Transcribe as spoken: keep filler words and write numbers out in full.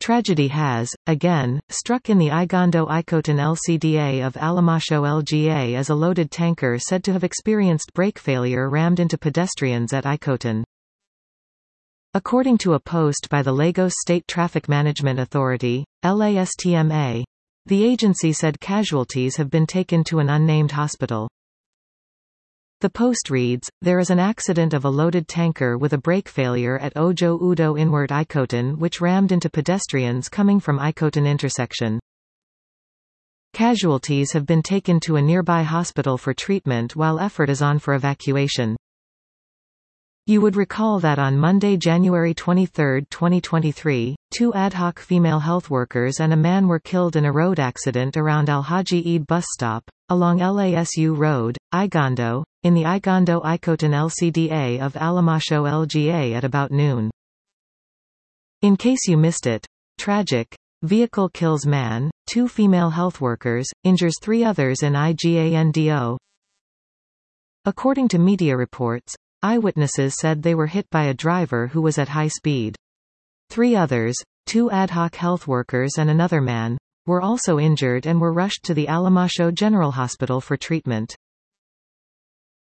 Tragedy has, again, struck in the Igondo-Ikoton L C D A of Alimasho L G A as a loaded tanker said to have experienced brake failure rammed into pedestrians at Ikoton. According to a post by the Lagos State Traffic Management Authority, LASTMA, the agency said casualties have been taken to an unnamed hospital. The post reads, "There is an accident of a loaded tanker with a brake failure at Ojo Udo Inward Ikoton which rammed into pedestrians coming from Ikoton intersection. Casualties have been taken to a nearby hospital for treatment while effort is on for evacuation." You would recall that on Monday, January twenty-third, twenty twenty-three, two ad hoc female health workers and a man were killed in a road accident around Alhaji Eid bus stop, along L A S U Road, Igondo, in the Igondo-Ikoton L C D A of Alimasho L G A at about noon. In case you missed it, tragic. Vehicle kills man, two female health workers, injures three others in Igando. According to media reports, eyewitnesses said they were hit by a driver who was at high speed. Three others, two ad hoc health workers and another man, were also injured and were rushed to the Alimasho General Hospital for treatment.